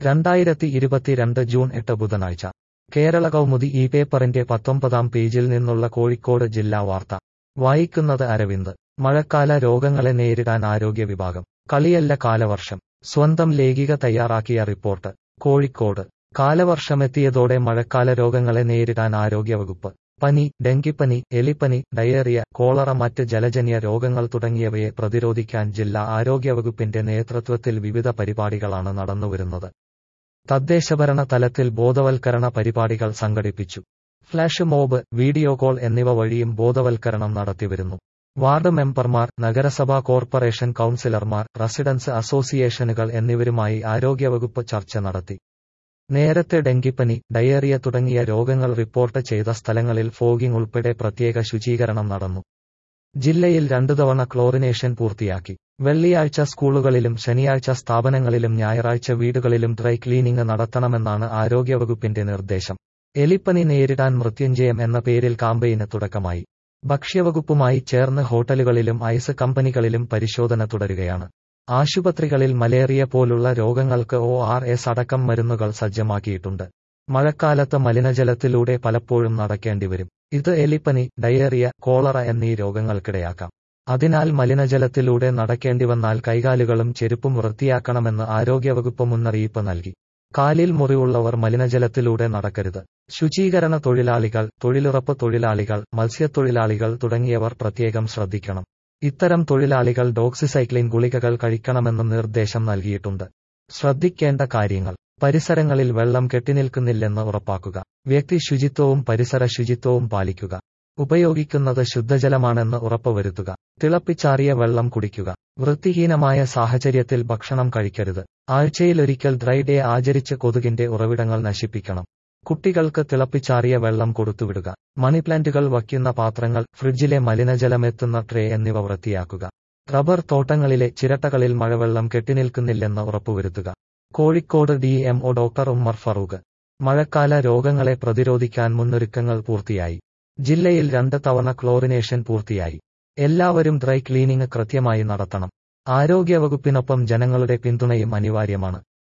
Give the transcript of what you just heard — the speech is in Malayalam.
2022 ജൂൺ 8 ബുധനാഴ്ച കേരള കൗമുദി ഈ പേപ്പറിന്റെ 19-ാം പേജിൽ നിന്നുള്ള കോഴിക്കോട് ജില്ലാ വാർത്ത വായിക്കുന്നത് അരവിന്ദ്. മഴക്കാല രോഗങ്ങളെ നേരിടാൻ ആരോഗ്യ വിഭാഗം. കളിയല്ല കാലവർഷം. സ്വന്തം ലേഖിക തയ്യാറാക്കിയ റിപ്പോർട്ട്. കോഴിക്കോട്. കാലവർഷമെത്തിയതോടെ മഴക്കാല രോഗങ്ങളെ നേരിടാൻ ആരോഗ്യവകുപ്പ്. പനി, ഡെങ്കിപ്പനി, എലിപ്പനി, ഡയേറിയ, കോളറ, മറ്റ് ജലജന്യ രോഗങ്ങൾ തുടങ്ങിയവയെ പ്രതിരോധിക്കാൻ ജില്ലാ ആരോഗ്യവകുപ്പിന്റെ നേതൃത്വത്തിൽ വിവിധ പരിപാടികളാണ് നടന്നുവരുന്നത്. തദ്ദേശഭരണ തലത്തിൽ ബോധവൽക്കരണ പരിപാടികൾ സംഘടിപ്പിച്ചു. ഫ്ലാഷ് മോബ്, വീഡിയോ കോൾ എന്നിവ വഴിയും ബോധവൽക്കരണം നടത്തിവരുന്നു. വാർഡ് മെമ്പർമാർ, നഗരസഭാ കോർപ്പറേഷൻ കൗൺസിലർമാർ, റെസിഡൻസ് അസോസിയേഷനുകൾ എന്നിവരുമായി ആരോഗ്യവകുപ്പ് ചർച്ച നടത്തി. നേരത്തെ ഡെങ്കിപ്പനി, ഡയേറിയ തുടങ്ങിയ രോഗങ്ങൾ റിപ്പോർട്ട് ചെയ്ത സ്ഥലങ്ങളിൽ ഫോഗിംഗ് ഉൾപ്പെടെ പ്രത്യേക ശുചീകരണം നടന്നു. ജില്ലയിൽ 2 തവണ ക്ലോറിനേഷൻ പൂർത്തിയാക്കി. വെള്ളിയാഴ്ച സ്കൂളുകളിലും ശനിയാഴ്ച സ്ഥാപനങ്ങളിലും ഞായറാഴ്ച വീടുകളിലും ഡ്രൈ ക്ലീനിംഗ് നടത്തണമെന്നാണ് ആരോഗ്യവകുപ്പിന്റെ നിർദ്ദേശം. എലിപ്പനി നേരിടാൻ മൃത്യുഞ്ജയം എന്ന പേരിൽ കാമ്പയിന് തുടക്കമായി. ഭക്ഷ്യവകുപ്പുമായി ചേർന്ന് ഹോട്ടലുകളിലും ഐസ് കമ്പനികളിലും പരിശോധന തുടരുകയാണ്. ആശുപത്രികളിൽ മലേറിയ പോലുള്ള രോഗങ്ങൾക്ക് ORS അടക്കം മരുന്നുകൾ സജ്ജമാക്കിയിട്ടുണ്ട്. മഴക്കാലത്ത് മലിനജലത്തിലൂടെ പലപ്പോഴും നടക്കേണ്ടിവരും. ഇത് എലിപ്പനി, ഡയേറിയ, കോളറ എന്നീ രോഗങ്ങൾക്കിടയാക്കാം. അതിനാൽ മലിനജലത്തിലൂടെ നടക്കേണ്ടിവന്നാൽ കൈകാലുകളും ചെരുപ്പും വൃത്തിയാക്കണമെന്ന് ആരോഗ്യവകുപ്പ് മുന്നറിയിപ്പ് നൽകി. കാലിൽ മുറിവുള്ളവർ മലിനജലത്തിലൂടെ നടക്കരുത്. ശുചീകരണ തൊഴിലാളികൾ, തൊഴിലുറപ്പ് തൊഴിലാളികൾ, മത്സ്യത്തൊഴിലാളികൾ തുടങ്ങിയവർ പ്രത്യേകം ശ്രദ്ധിക്കണം. ഇത്തരം തൊഴിലാളികൾ ഡോക്സിസൈക്ലിൻ ഗുളികകൾ കഴിക്കണമെന്നും നിർദ്ദേശം നൽകിയിട്ടുണ്ട്. ശ്രദ്ധിക്കേണ്ട കാര്യങ്ങൾ. പരിസരങ്ങളിൽ വെള്ളം കെട്ടിനിൽക്കുന്നില്ലെന്ന് ഉറപ്പാക്കുക. വ്യക്തി ശുചിത്വവും പരിസര ശുചിത്വവും പാലിക്കുക. ഉപയോഗിക്കുന്നത് ശുദ്ധജലമാണെന്ന് ഉറപ്പുവരുത്തുക. തിളപ്പിച്ചാറിയ വെള്ളം കുടിക്കുക. വൃത്തിഹീനമായ സാഹചര്യത്തിൽ ഭക്ഷണം കഴിക്കരുത്. ആഴ്ചയിലൊരിക്കൽ ഡ്രൈ ഡേ ആചരിച്ച് കൊതുകിന്റെ ഉറവിടങ്ങൾ നശിപ്പിക്കണം. കുട്ടികൾക്ക് തിളപ്പിച്ചാറിയ വെള്ളം കൊടുത്തുവിടുക. മണിപ്ലാന്റുകൾ വയ്ക്കുന്ന പാത്രങ്ങൾ, ഫ്രിഡ്ജിലെ മലിനജലമെത്തുന്ന ട്രേ എന്നിവ വൃത്തിയാക്കുക. റബ്ബർ തോട്ടങ്ങളിലെ ചിരട്ടകളിൽ മഴവെള്ളം കെട്ടിനിൽക്കുന്നില്ലെന്ന് ഉറപ്പുവരുത്തുക. Kozhikode DMO doctor Ummer Farooq. മഴക്കാല രോഗങ്ങളെ പ്രതിരോധിക്കാൻ മുന്നൊരുക്കങ്ങൾ പൂർത്തിയായി. ജില്ലയിൽ 2 തവണ ക്ലോറിനേഷൻ പൂർത്തിയായി. എല്ലാവരും ഡ്രൈ ക്ലീനിംഗ് കൃത്യമായി നടത്തണം. ആരോഗ്യവകുപ്പിനൊപ്പം ജനങ്ങളുടെ പിന്തുണയും അനിവാര്യമാണ്.